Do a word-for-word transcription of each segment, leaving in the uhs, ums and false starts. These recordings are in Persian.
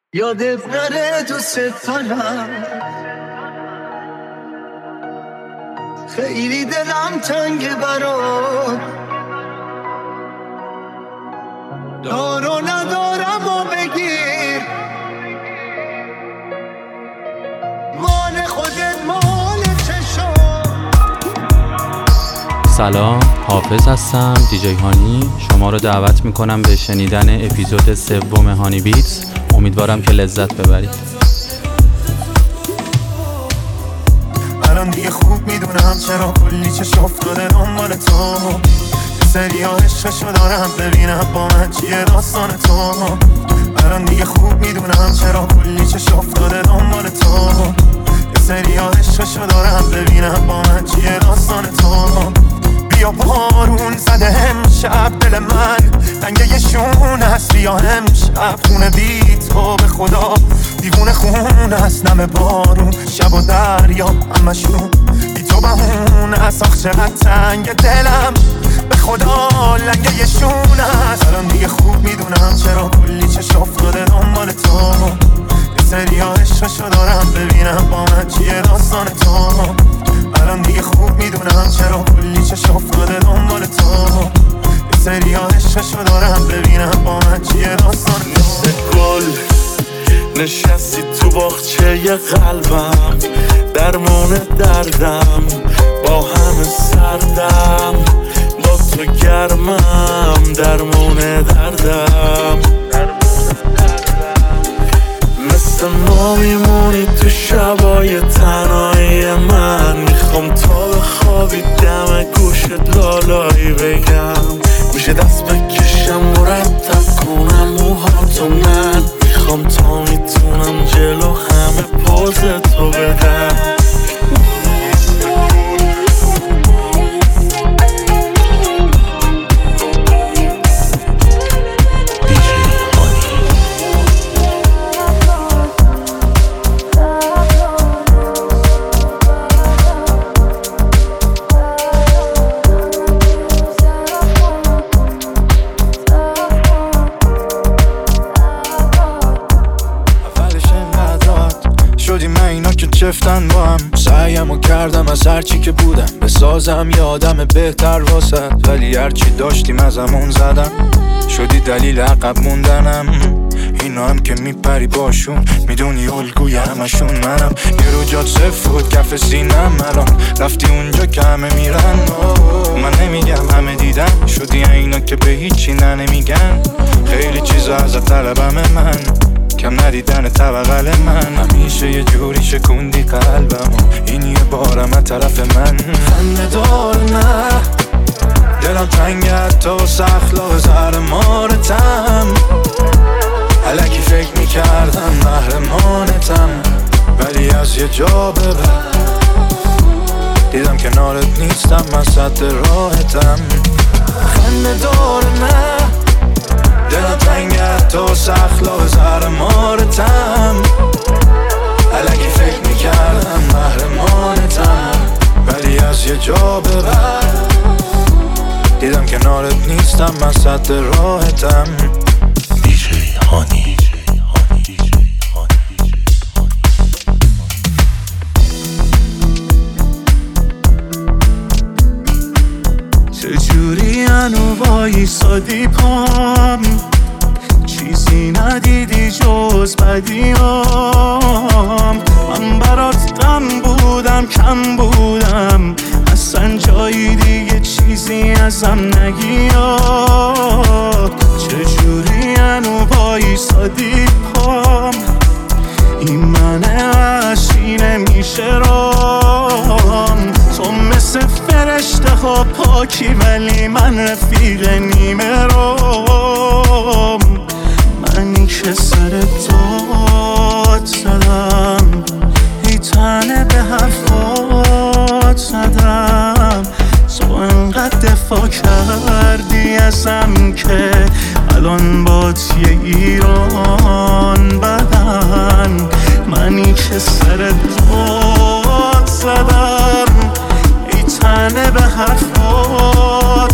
یادت نره دوست دارم، خیلی دلم تنگه برات، دار و ندارم و بگیر، مال خودت مال چشم. سلام، حافظ هستم، دیجی هانی. شما رو دعوت میکنم به شنیدن اپیزود سوم هانی بیتس. امیدوارم که لذت ببرید. الان دیگه خوب میدونم چرا کلی چشم افتاده دنبال تو، یه سری ها عشقشو دارم ببینم با من چیه داستان تو. الان دیگه خوب میدونم چرا کلی چشم افتاده دنبال تو، یه سری ها عشقشو دارم ببینم با من چیه داستان تو. بیا بارون زده امشب دل من تنگه یه شون هست، بیا امشب خونه بی تو به خدا دیوونه خون هست، نم بارون شب و دریا همشون بی تو بهون هست. آخ چقدر تنگ دلم به خدا لنگه یه شون هست. الان دیگه خوب میدونم چرا کلی چشم افتاده دنبال تو، یه سری ها عشقشو دارم ببینم با من چیه داستان تو. الان دیگه خوب میدونم چرا کلی چشم افتاده دنبال تو، یه سری ها عشقشو دارم ببینم با من چیه داستان تو. مثل گل نشستی تو باغچه قلبم، درمون دردم با همه سردم، با تو گرمم درمون دردم. مثل ما میمونی تو شبای تنهایی من، میخوام تا بخوابی دم گوشت لالایی بگم، میشه دست بکشم مرتب کنم موهاتو من، میخوام تا میتونم جلو همه پوز تو بدم. چفتن با هم سعیمو کردم از هرچی که بودم بسازم یادم بهتر واسد، ولی هرچی داشتیم ازمون زدم، شدی دلیل عقب موندنم. اینا هم که میپری باشون میدونی الگوی همشون منم، یه رو جات صفر بود کف سینم، الان رفتی اونجا که همه میرن. من نمیگم همه دیدن، شدی اینا که به هیچی نه نمیگن، خیلی چیزا ازت طلبم من، کم ندیدن طبقل من، همیشه یه جوری شکوندی قلبم، این یه بارم از طرف من. خنده دار نه دلم تنگه حتی واسه اخلاق زهر مارتم، الکی فکر میکردم محرمانتم، ولی از یه جا به بعد دیدم کنارت نیستم، من سد راحتم. خنده دار نه دلم تنگه حتی واسه اخلاق زهر مارتم، الکی فکر میکردم محرمانتم، ولی از یه جا به بعد دیدم کنارت نیستم، من سد راحتم. دیجی هانی. چجوری انو وایسادی پام، چیزی ندیدی جز بدیام، من برات غم بودم کم بودم، اصلا جایی دیگه چیزی ازم نگیاد. چجوری انو وایسادی پام، این من عشقی نمیشه رام، تو مثل فرشته ها پاکی ولی من رفیق نیمه رام، منی که سر داد زدم، ای تنه به حرفات زدم، تو انقدر دفاع کردی ازم که الان بات یه ایران بدن، منی که سر داد زدم، ای تنه به حرفات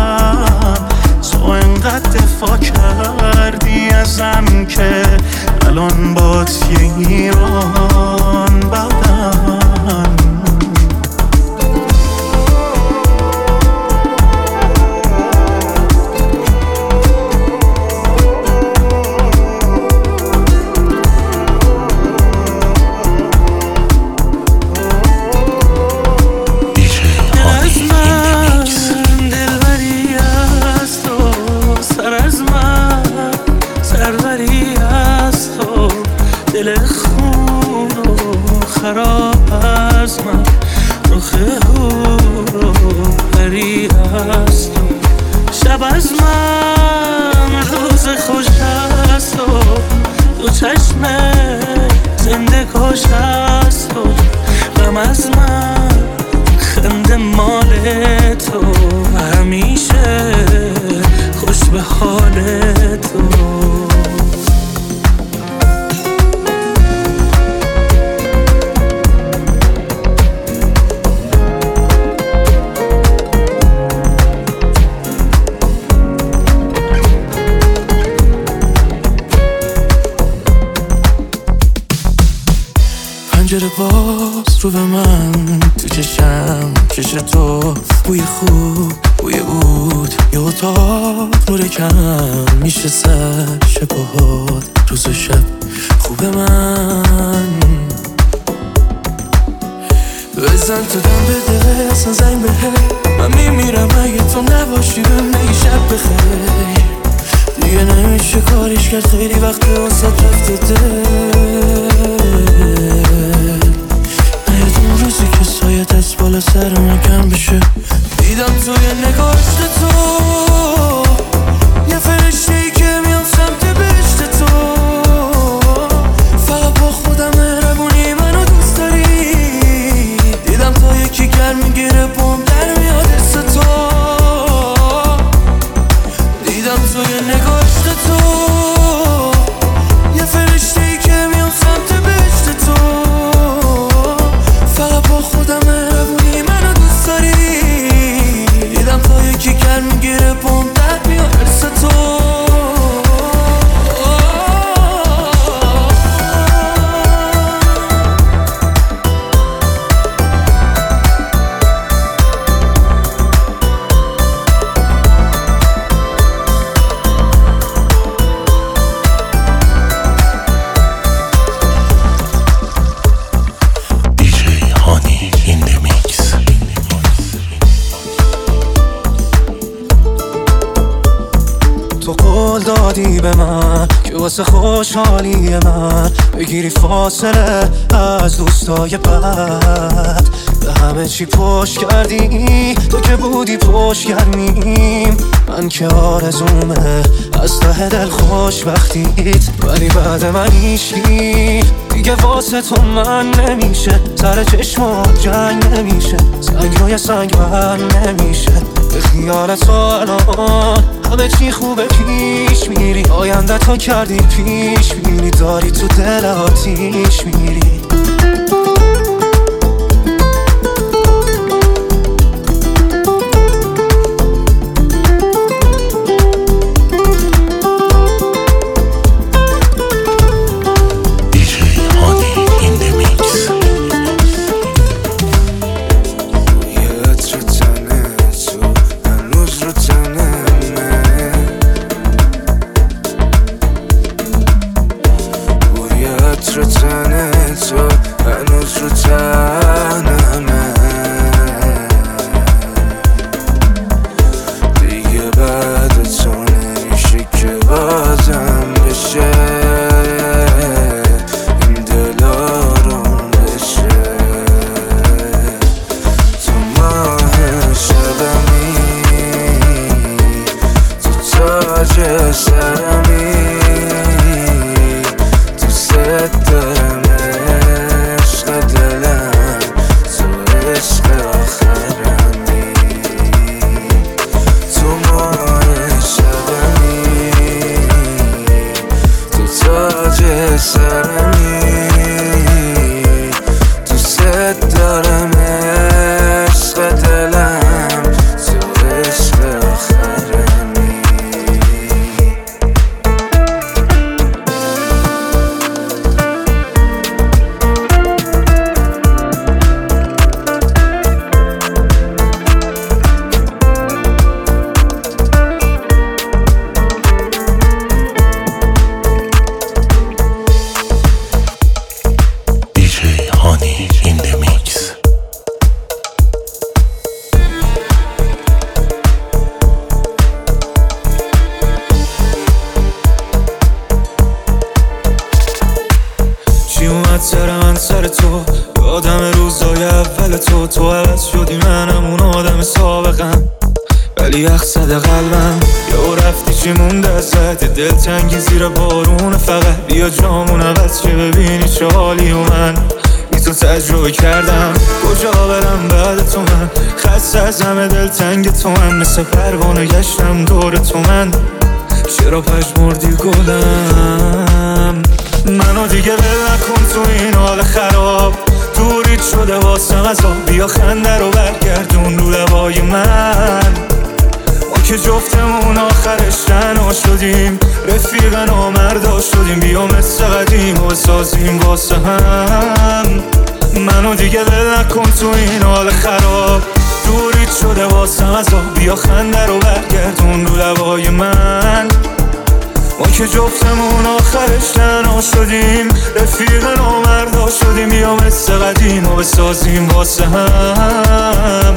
زدم، تو انقدر دفاع کردی ازم که الان با یه ایران بدن دل خون و خراب از من رخ هور و پری است و شب از من روز خوش است و دو چشم زنده کش است و غم از من خنده مال تو همیشه خوش به حال تو پنجره باز رو به من تو چشم کش تو بوی خوب بوی بود یه اتاق نور کم میشه سر شب و حال روز و شب خوب من بزن تو دم بده اصلا زنگ بده من میمیرم اگه تو نباشی بهم شب بخیر دیگه نمیشه کاریش کرد خیلی وقت واسه رفته دل نیدون روزی که سایه دست بالا سر من کم بشه دیدم توی نگاشت تو یه فرشته ای که میام سمت بهشت تو فقط با خودم مهربونی منو دوست داری دیدم تا یکی گرم میگیره بوم در میاد حس تو دیدم توی نگاشت تو یه فرشته ای که میام سمت بهشت تو فقط با خودم مهربونی منو دوست داری دیدم تا یکی گرم میگیره بوم در میاد حس تو دادی به من که واسه خوشحالی من بگیری فاصله از دوستای بد به همه چی پشت کردی تو که بودی پشت گرمیم من که آرزومه از ته دل خوشبختیت ولی بعد من هیچکی دیگه واسه تو من نمیشه سر چشمات جنگ نمیشه سنگ روی سنگ بر نمیشه به خیال تو الان همه چی خوبه پیش میری آینده تو کردی پیش میری داری تو دل آتیش میری سر من سر تو، یادم روزای اول تو. تو عوض شدی منم اون آدم سابقم، ولی یخ زده قلبم. یا رفتی چی مونده ازت، دلتنگی زیر بارون فقط. بیا جامون عوض چه ببینی چه حالی و من بی تو تجربه کردم. کجا برم بعد تو من، خسته از همه دلتنگ تو من. مثل پروانه گشتم دور تو من، چرا پژمردی گلم؟ منو دیگه ول نکن تو این حال خراب، دوریت شده واسم از آب. بیا خنده رو برگردون رو لبای من، ما که جفتمون آخرش تنها شدیم. رفیق نامردا شدیم، بیا مثل قدیم و بسازیم واسه هم. منو دیگه ول نکن تو این حال خراب، دوریت شده واسم از آب. بیا خنده رو برگردون رو لبای من، ما که جفتمون آخرش تنها شدیم. رفیق نامردا شدیم، بیا مثل قدیم و بسازیم واسه هم.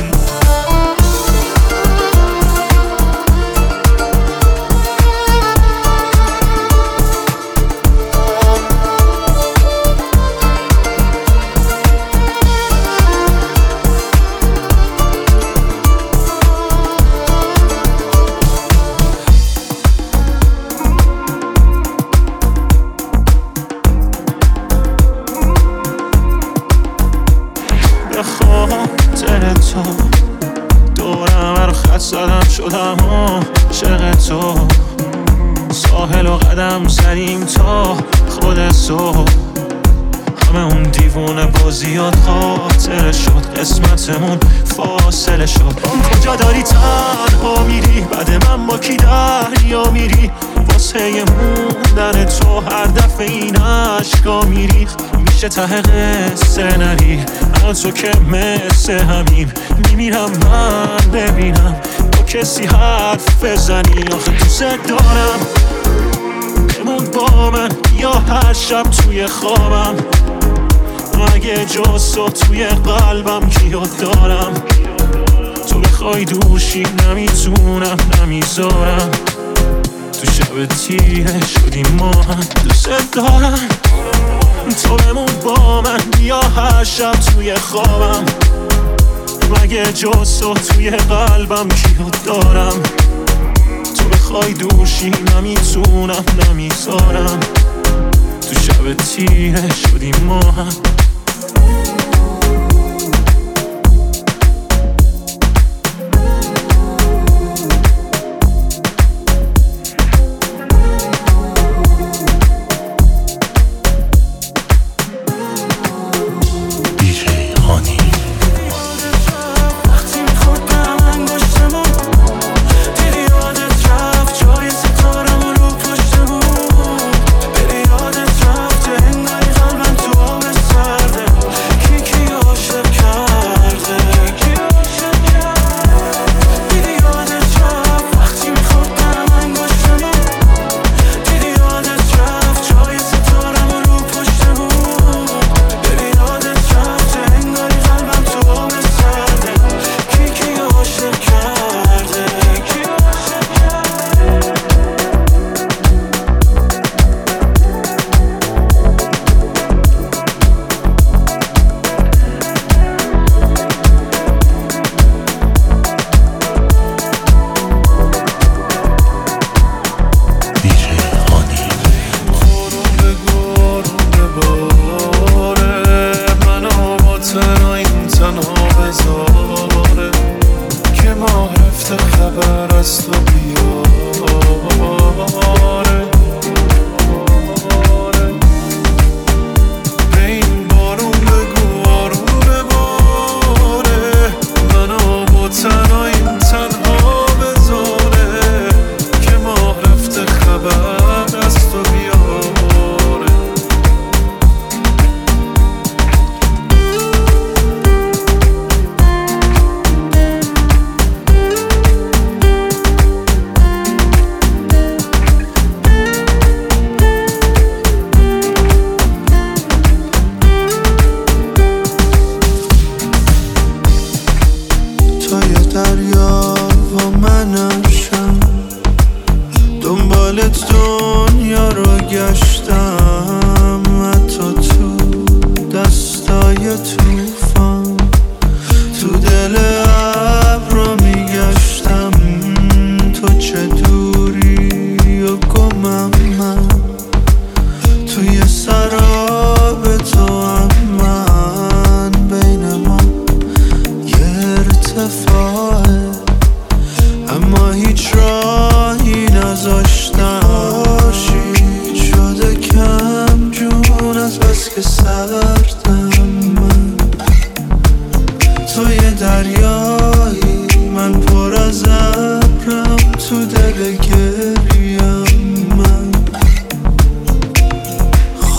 خاطر تو دورم رو خط زدم شدم عاشق تو. ساحل و قدم زدیم تا خود صبح، همه اون دیوونه بازیات خاطره شد. قسمتمون فاصله شد. کجا داری تنها میری، بعد من با کی دریا میری؟ واسه موندن تو هر دفعه این عشقا میری. میشه ته قصه نری، الان تو که مثل همین. میمیرم من ببینم با کسی حرف بزنی. آخه دوست دارم بمون با من، یا هر شب توی خوابم. مگه جز تو توی قلبم کیو دارم؟ تو بخوای دوشی نمیتونم نمیذارم. تو شب تیره شدیم ما هم، دوست دارم تو بمون با من، یا هر شب توی خوابم. مگه جز تو توی قلبم کیو دارم؟ تو بخوای دوشی نمیتونم نمیذارم. تو شب تیره شدیم ما هم. Side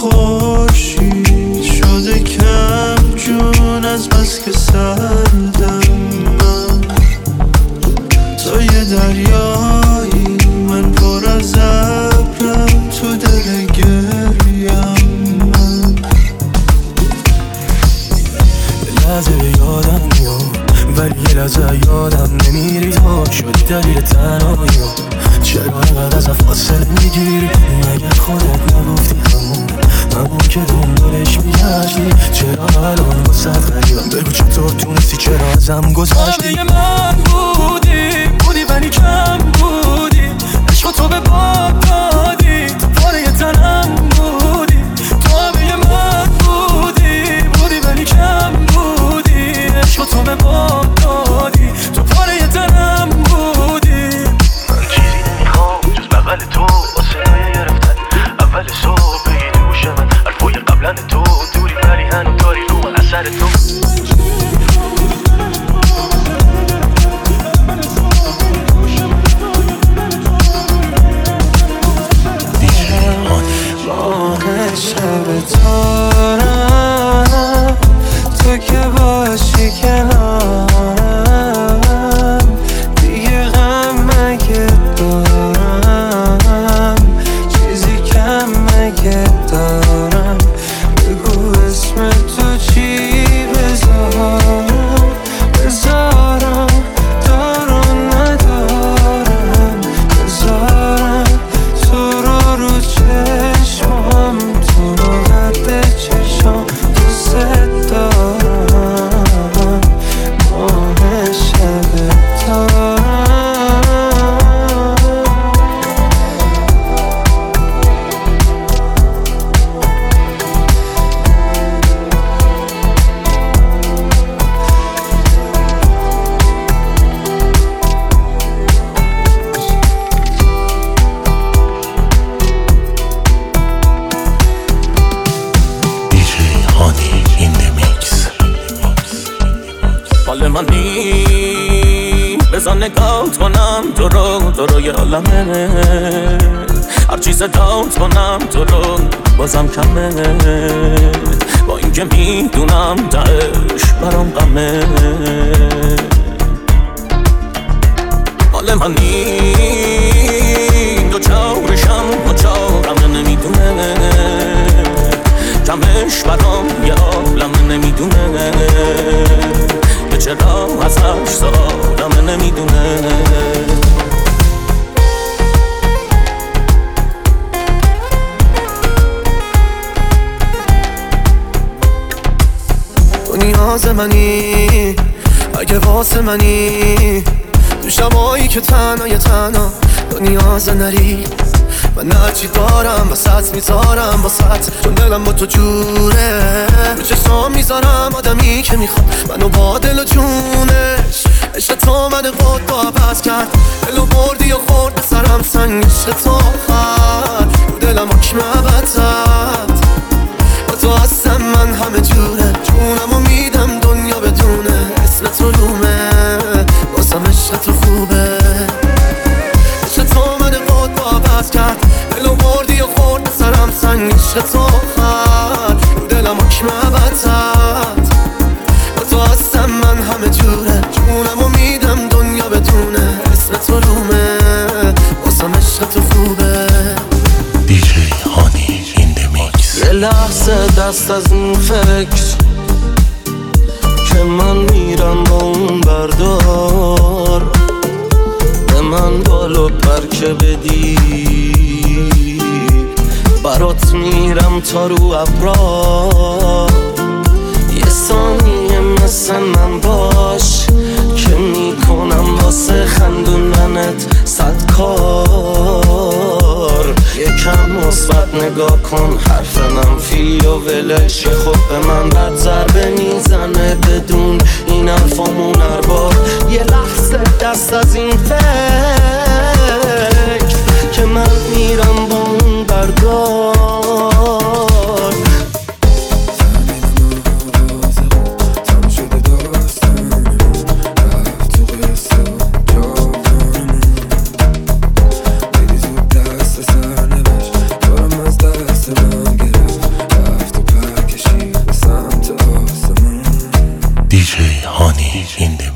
خورشید شده کم جون از بس که سردم من. تو یه دریایی من پر از ابرم تو دل گریم من. یه لحظه یادم میاد ولی یه لحظه یادم نمیری تو شدی دلیل تنهاییم. چرا اینقدر ازم فاصله میگیری؟ مگه خودت نگفتی همون همون که دنبالش میگشتی؟ چرا الان واسه غریبم؟ بگو چطور تونستی چرا ازم گذشتی؟ من بودی بودی ولی کم بودی، عشق تو به باب دادی، تو پاره تنم بودی. تو همه من بودی بودی ولی کم بودی، عشق تو به باب دادی، تو پاره تنم بودی. من چیزی نمیخوام جز بغل تو واسه نایه گرفتن اول صبح بگی تو گوش من حرفای قبلن تو دوری ولی هنو داری رو من اثر تو. ماه شب تارم تو که باشی کنارم، دیگه غم مگه دارم، چیزی کم مگه دارم. بگو اسم تو چی بذارم بذارم، دارم ندارم بذارم تو رو رو چشمم، تو رو قد چشم دوست دارم. ماه شب حال من نی بزن نگات کنم تو رو تو رو یه عالمه، هر چیز دات کنم تو رو بازم کمه، با اینکه میدونم تهش برام غمه. حال من نی دو چارشم با چارم نمیدونه، کمش برام یه عالمه نمیدونه، که چرا ازش سادم نمیدونه. تو نیاز منی اگه واسه منی، تو شبایی که تنها یه تنها تو نیاز نری. من هرچی دارم واسط میذارم واسط، چون دلم با تو جوره، رو چشم میذارم آدمی که میخواد منو با دل و جونش. عشق تو من قد با عوض کرد، دلو بردی و خورد به سرم سنگ. عشق تو خد رو دلم حکم عبدت، با تو هستم من همه جوره، جونمو میدم دنیا بدونه. اسم تو رومه واسم عشق تو خوبه، عشق تو من قد با عوض کرد، دلو بردی و خورد به سرم سنگ. عشق تو خد رو دلم حکم عبدت، با تو هستم من همه جوره، جونمو میدم دنیا بدونه. اسم تو رومه واسم عشق تو خوبه. دیجی هانی این دمیکس. یه لحظه دست از این فکر که من میرم با اون بردار، به من بالو پر که بدی، برات میرم تا رو ابرا. یه ثانیه مثل من باش که میکنم واسه خندوندنت صد کار. یکم مثبت نگاه کن، حرف منفی و ولش خود به من بد ضربه میزنه بدون این حرفامون هر بار. یه لحظه دست از این فکر که من میرم با اون بردار. in the